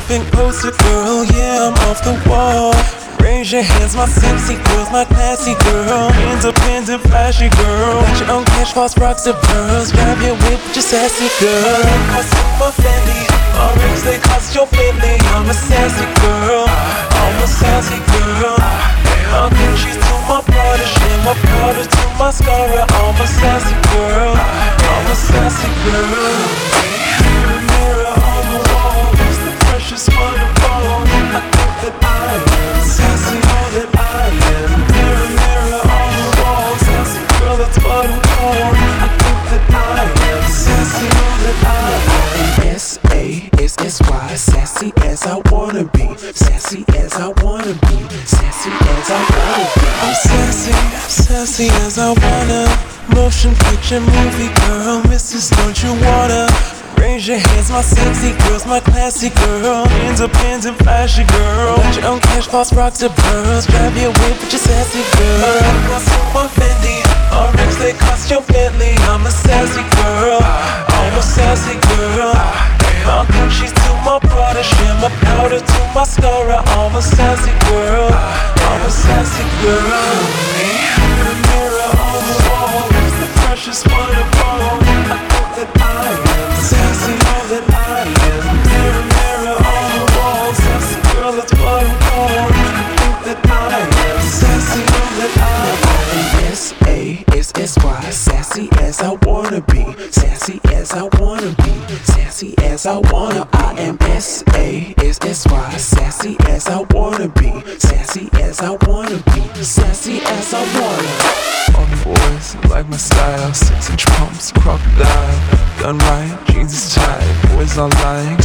perfect poster girl, yeah, I'm off the wall. Raise your hands, my sexy girls, my classy girl. Independent, flashy girl. Got your own cash, false rocks and pearls. Drive your whip with your sassy girl. Cost my Fendi, my rings they cost your Bentley. I'm a sassy girl, I'm a sassy girl. My Gucci's to my Prada, shit, my Prada to mascara. I'm a sassy girl, I'm a sassy girl. Mirror, mirror on the wall, who's the precious one of all? I think that I am sassy, all that I am. Mirror, mirror on the wall, sassy girl, that's what I'm called. I think that I am sassy, all that I am. S-A-S-S-Y, sassy as I wanna be, sassy as I wanna be, sassy as I wanna be. I'm sassy, sassy as I wanna. Motion picture movie girl, Mrs. Don't you wanna? Raise your hands, my sexy girls, my classy girl. Independent, flashy girl. Got your own cash, false rocks and pearls. Drive your whip with your sassy girl. Cost my Fendi, my rings they cost your Bentley. I'm a sassy girl, I'm a sassy girl. My Gucci's to my Prada, shit, my powder to mascara. I'm a sassy girl, I'm a sassy girl. Mirror, mirror on the wall, who's the precious one of all? I think that I am sassy, all that I am. Mirror, mirror on the wall, sassy girl, that's what I'm called. I think that I am sassy, all that I am. S-A-S-S-Y, sassy as I wanna be, sassy as I wanna be, sassy as I wanna be. I am S-A-S-S-Y, sassy as I wanna be, sassy as I wanna be, sassy as I wanna. All the boys like my style, 6-inch pumps, crocodile. Done right, jeans is tight, boys are lying.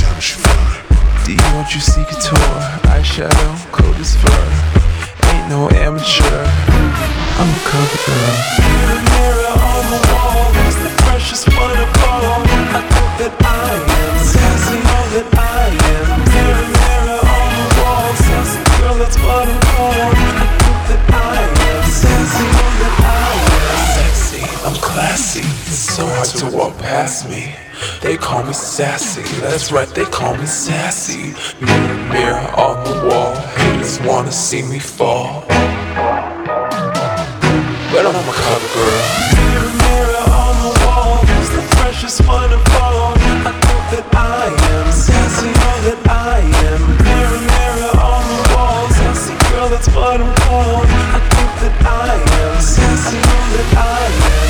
Do you want your see couture? Eyeshadow, coat is fur. Ain't no amateur, I'm a cover girl. Mirror, mirror on the wall, who's the precious one of all? I think that I am sassy, all that I am. Mirror, mirror on the wall, sassy girl, that's what I'm called. I think that I am sassy, all that I am. Sexy, I'm classy, it's so hard to walk past me. They call me sassy, that's right, they call me sassy. Mirror, mirror on the wall, haters wanna see me fall, but I'm a cover girl. Mirror, mirror on the wall, who's the precious one of all? I think that I am sassy, all that I am. Mirror, mirror on the wall, sassy girl, that's what I'm called. I think that I am sassy, all that I am.